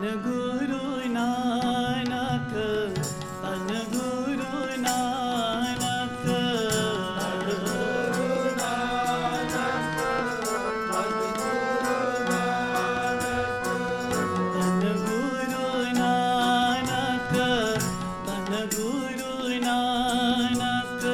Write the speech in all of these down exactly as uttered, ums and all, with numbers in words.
तन गुरु नानक तन गुरु नानक तन गुरु नानक तन गुरु नानक तन गुरु नानक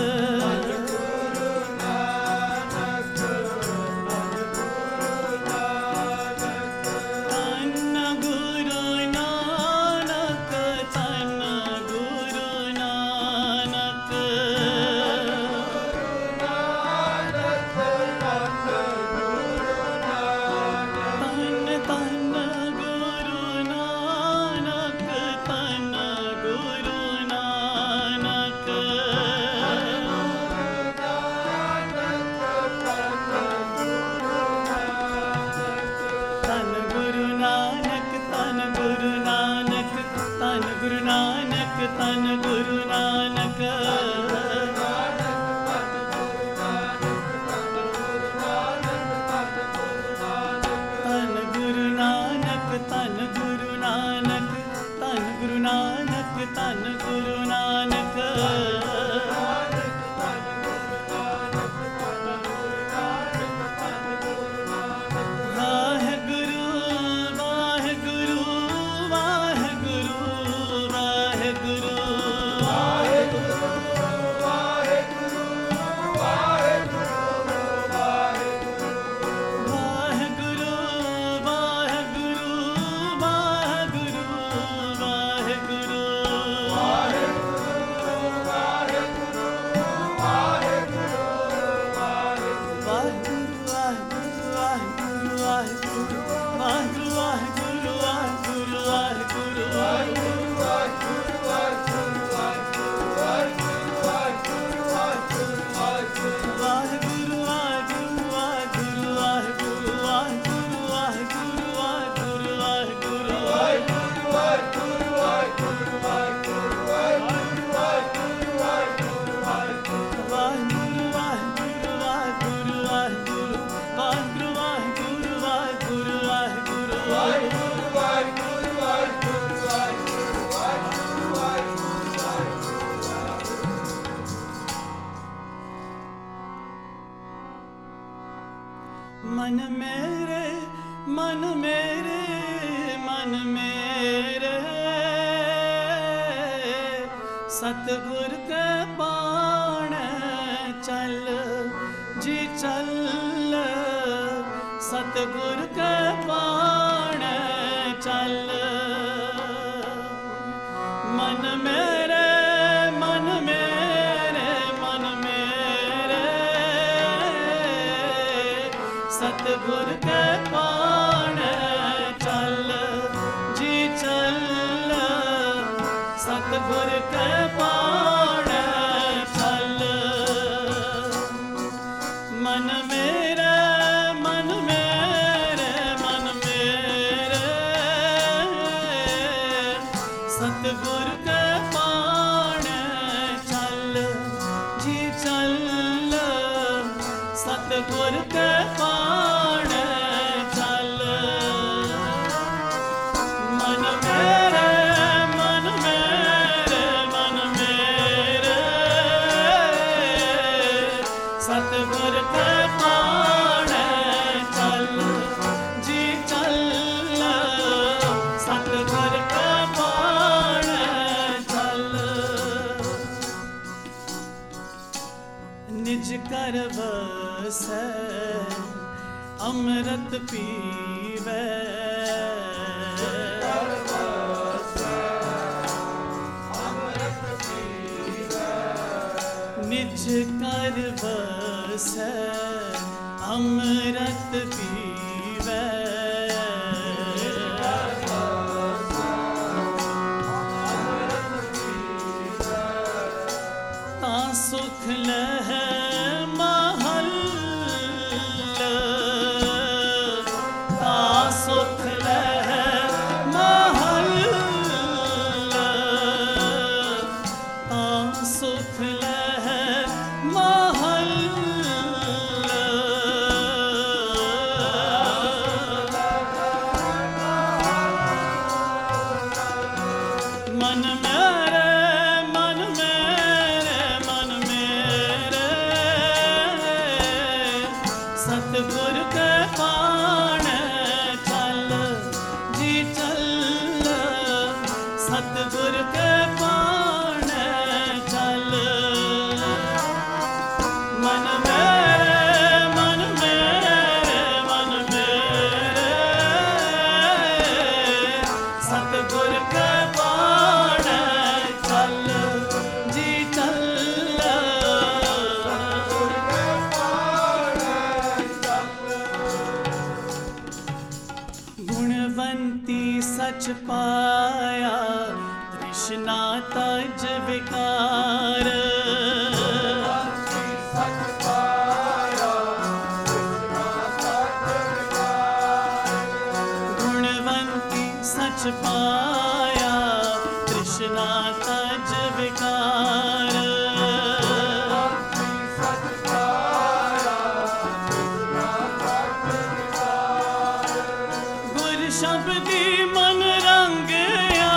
तन गुरु नानक तन गुरु नानक तन गुरु नानक तन गुरु नानक तन गुरु नानक मन मेरे मन मेरे मन मेरे सतगुर के पाण चल जी चल सतगुर के पाण चल मन मेरे मन मेरे मन मेरे सतगुर के पाण चल जी चल सतगुर के पाण चल मन मेरे मन मेरे मन मेरे सतगुर के पाण चल जी चल सतगुर के पाण चल मन मेरे मन मेरे मन मेरे सतगुर के पाण चल जी चल सतगुर के पाण चल निज कर बसै अमृत पीवै निज कर बसै अमृत पीवै ता सुख लहै महल ता सुख लहै महल ता सुख लहै महल मन मेरे मन मेरे मन मेरे सतगुर के पाने चल जी चल सतगुर के पाने चल मन मेरे मन मेरे मन मेरे सतगुर के पाने चल जी चल गुणवंती सच पाया तृष्णा तज विकार गुणवंती सच पाया तृष्णा तज विकार गुर शब्दी मन रंगया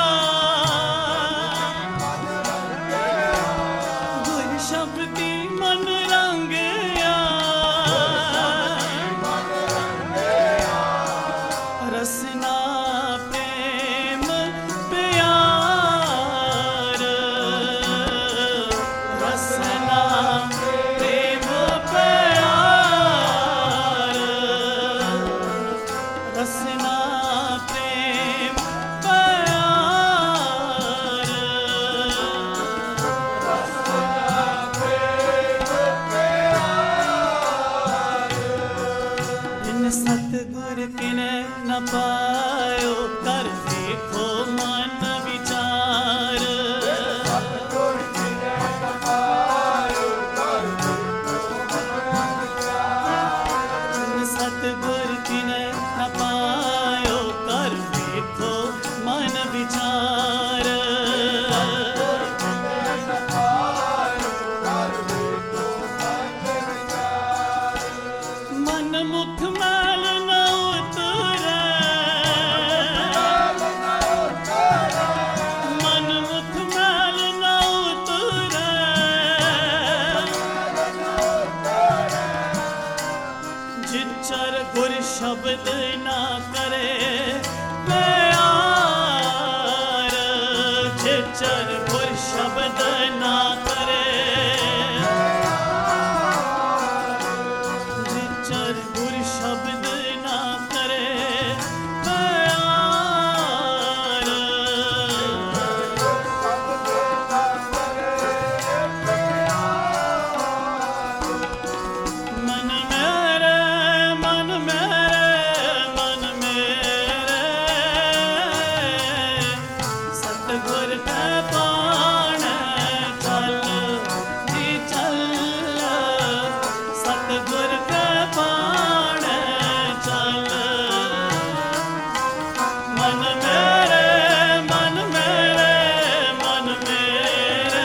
गुर शब्दी मन रंगया रसना प्रेम प्यार रसना प्रेम प्यार रसना प्रेम प्यार इन सतगुर किने न पायो कर देखो मन विचार इन सतगुर किने न पायो कर देखो मन विचार मन मुख मैल न उतरे मन मुख मैल न उतरे जिचर गुर शब्द ना करे प्यार जिचर गुर शब्द ना करे जिचर गुर शब्द ना करे प्यार मन मेरे मन मेरे मन मेरे सतगुर के पाने चल जी चल सतगुर के पाने चल मन मेरे मन मेरे मन मेरे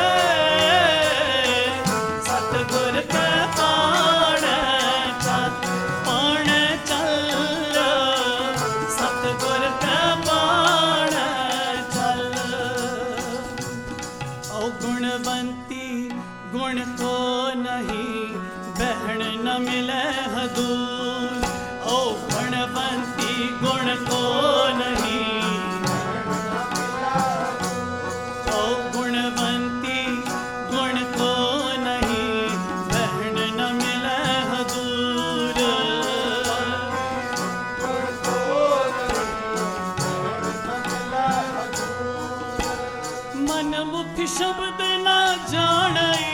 सतगुर के पाने चल पाने चल सतगुर के पाने चल ओ गुणवंती गुण को नहीं बहन न मिले हदूर ओ गुणवंती गुण को नहीं ओ गुणवंती गुण को नहीं बहन न मिले हदूर मन मुख शब्द न जाने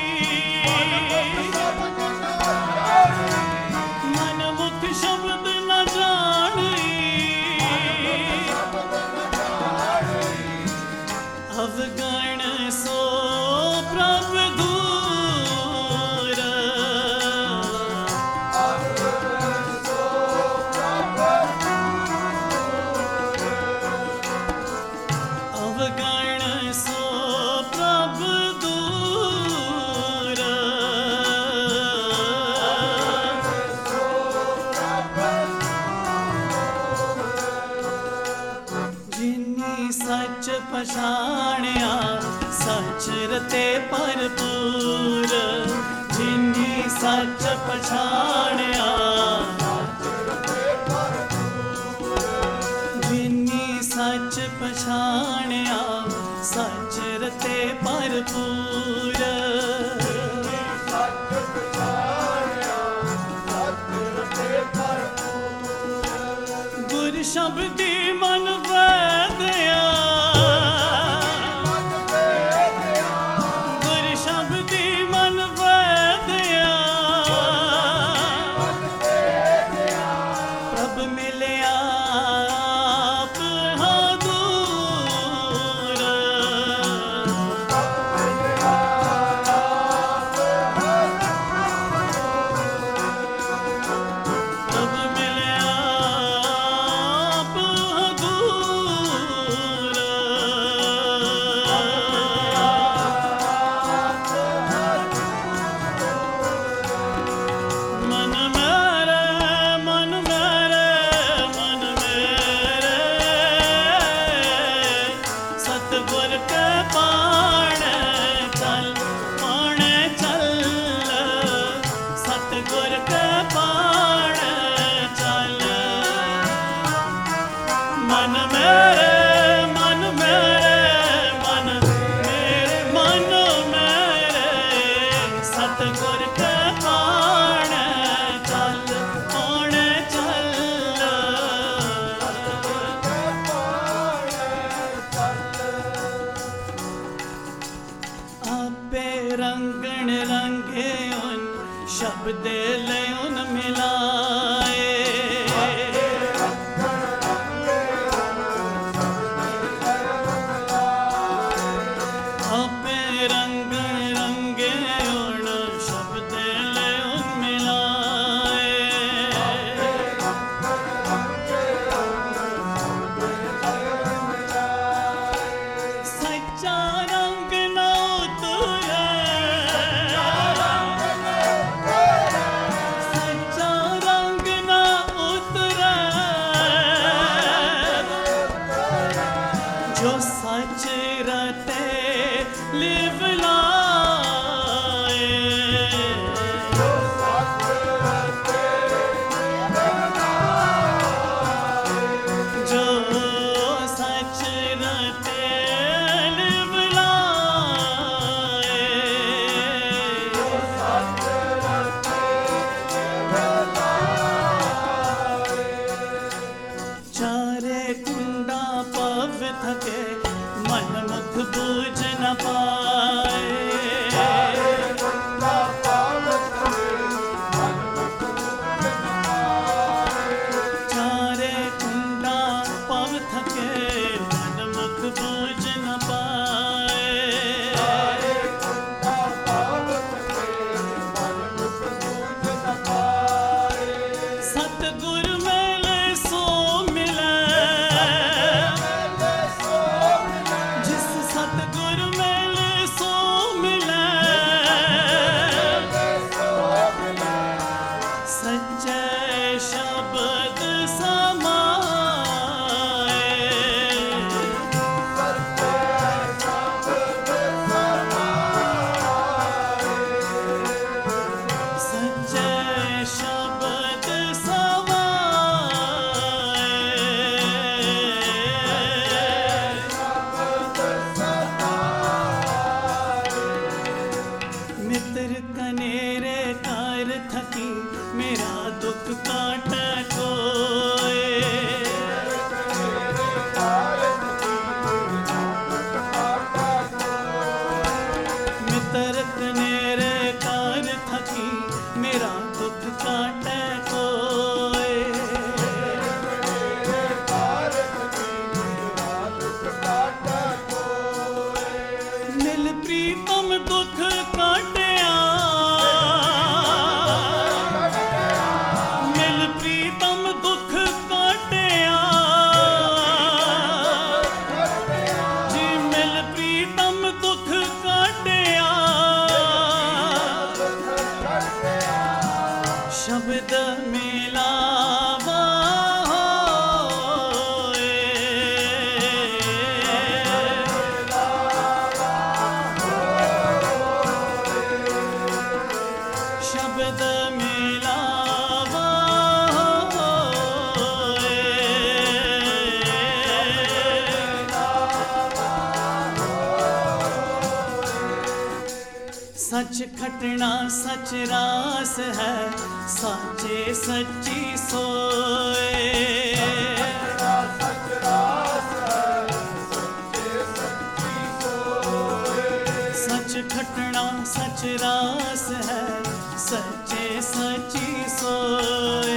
मन मुख शब्द न जाने अवगण सो प्रभ दूर अवगण सो प्रभ दूर सच पछाणिया सच रते भरपूर जिन्नी सच पछाणिया जिन्नी सच पछाणिया सच रते भरपूर गुर शब्दी मन वैदया गुर शब्दी मन वैदया प्रभ मिलया आप हाँ दूर प्रभ मिलया आप हाँ दूर मन मेरे मन मेरे मन मेरे सतगुर के पाणे चल पाणे चल सतगुर के पाणे चल मन मेरे मन मेरे मन मेरे मन मेरे सतगुर के पाणे चल पाणे चल आपे रंगण रंगे उन शब्द ले उन मिलाए आपे रंगण रंगे उन शब्द ले उन मिलाए सच्चा रंग न उतरे सच्चा रंग न उतरे जो सच रते लिव लाए जो सच रते लिव लाए चारे कुंडा पव थके मन मुख बूझ न पाए चारे कुंडा पव थके मन मुख बूझ न पाए सतगुर मेले सो मिले जिस सतगुर मेले सो मिले सच्चे शब्द समाए सच खटना सच रास है, साचे सच्ची सोए। सच रास है, सच्चे सच्ची सोए। सच खटना सच रास है, सच्चे सच्ची सोए।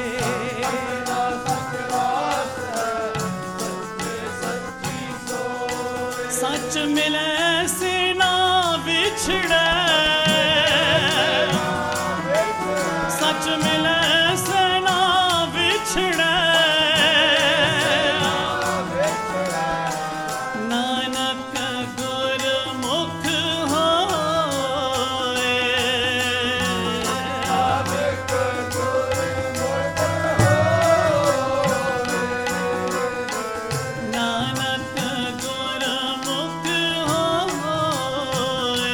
सच रास है, सच्चे सच्ची सोए। सच मिले से ना बिछड़े, सच मिले से ना बिछड़े। नानक गुरमुख होए, नानक गुरमुख होए। नानक गुरमुख होए।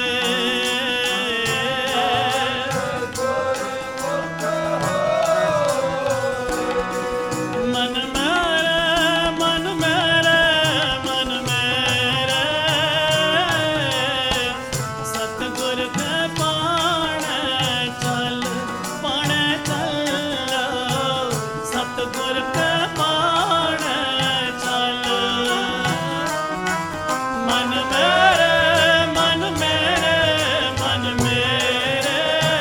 मन मेरे मन मेरे मन मेरे, सतगुर के पाणे चल पाणे चल। सतगुर के पाणे चल। मन मेरे मन मेरे मन मेरे,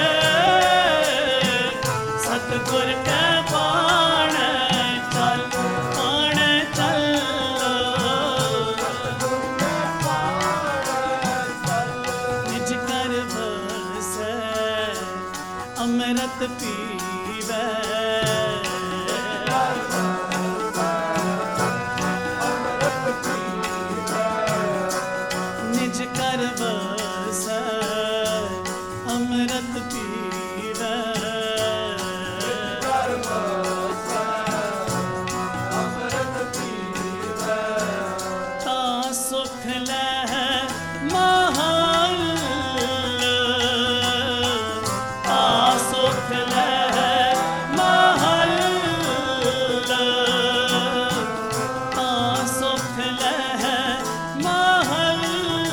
सतगुर के पाणे चल पाणे चल। निज कर बसे अमृत पीवे, निज कर बसे अमृत पीवे। ता सुख लह महल, ता सुख लह महल, ता सुख लह महल।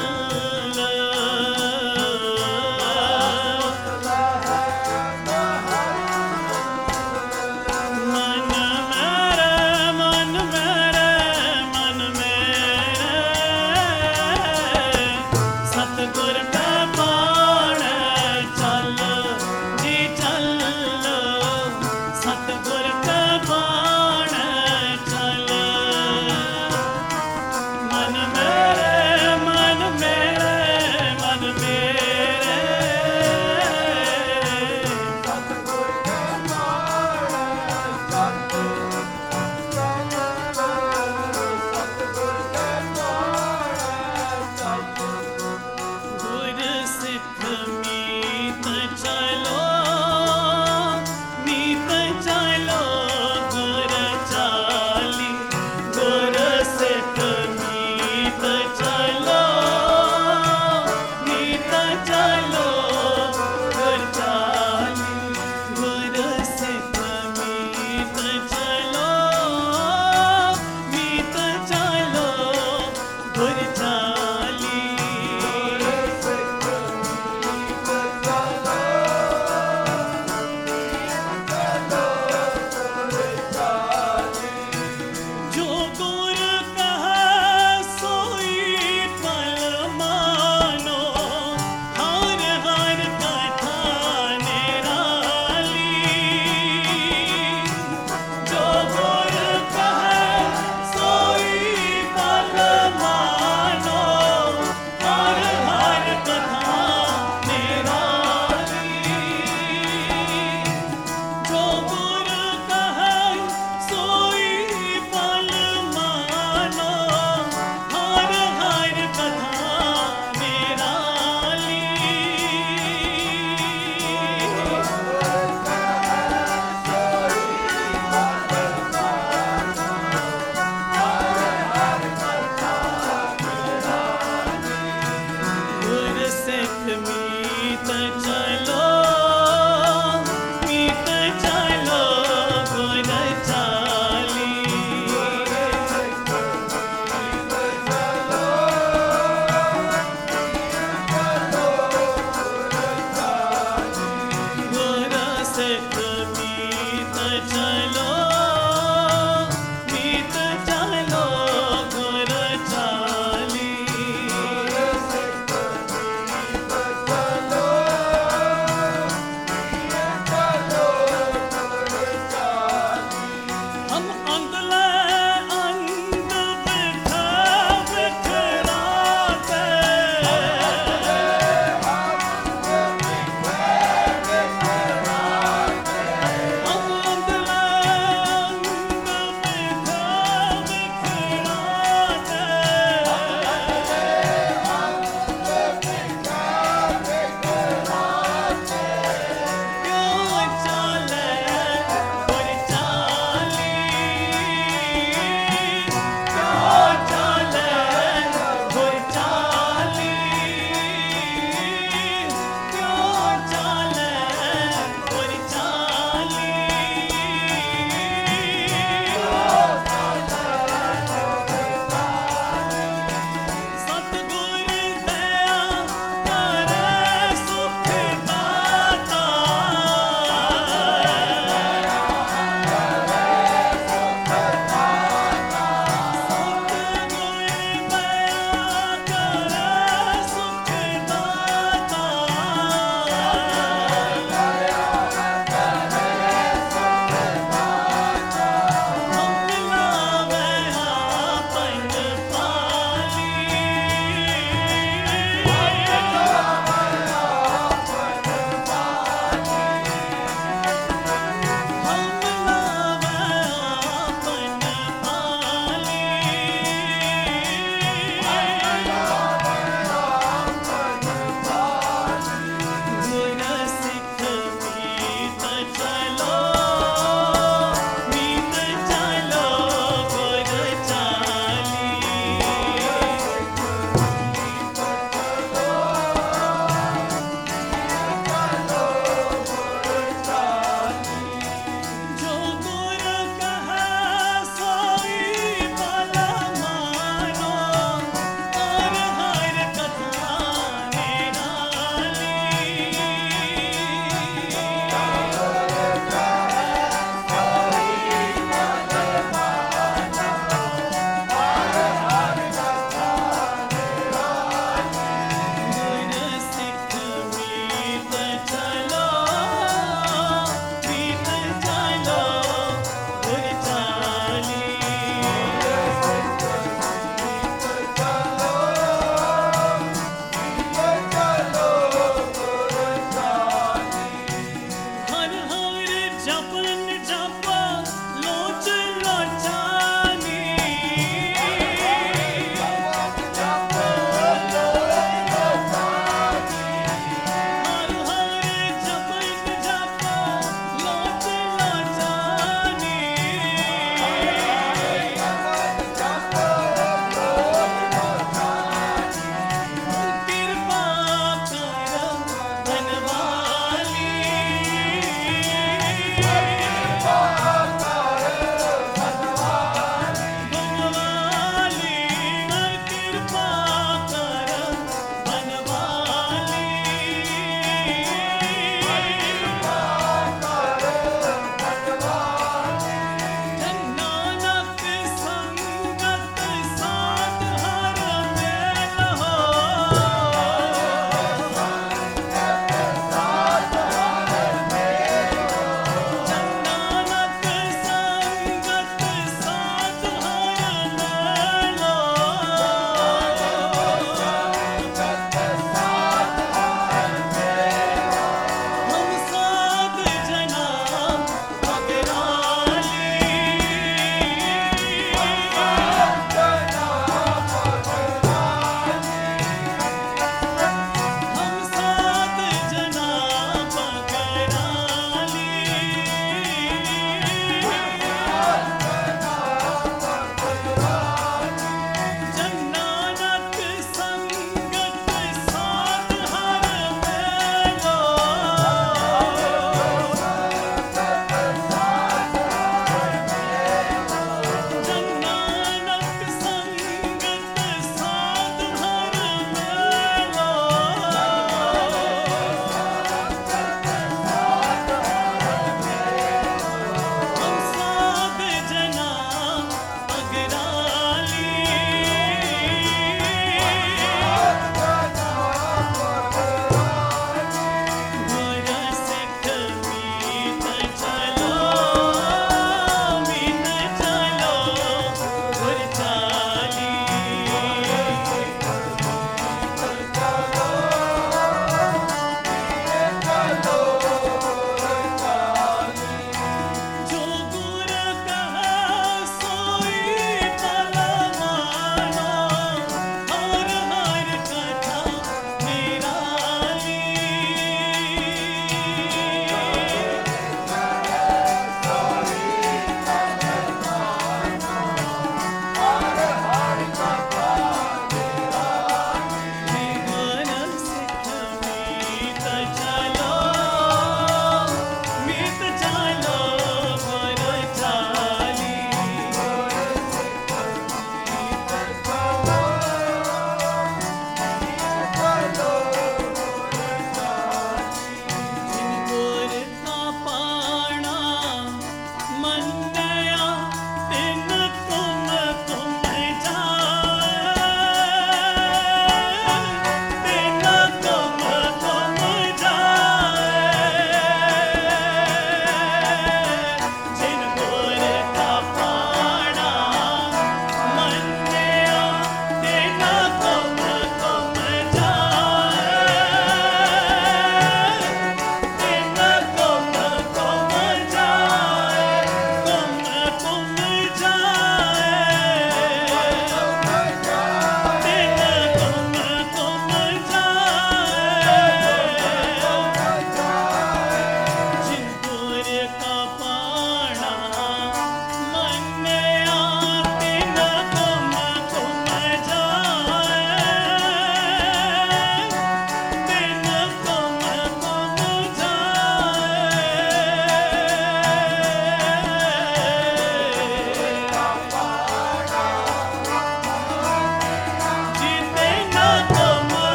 मन मेरे मन मेरे मन मेरे,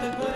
सतगुर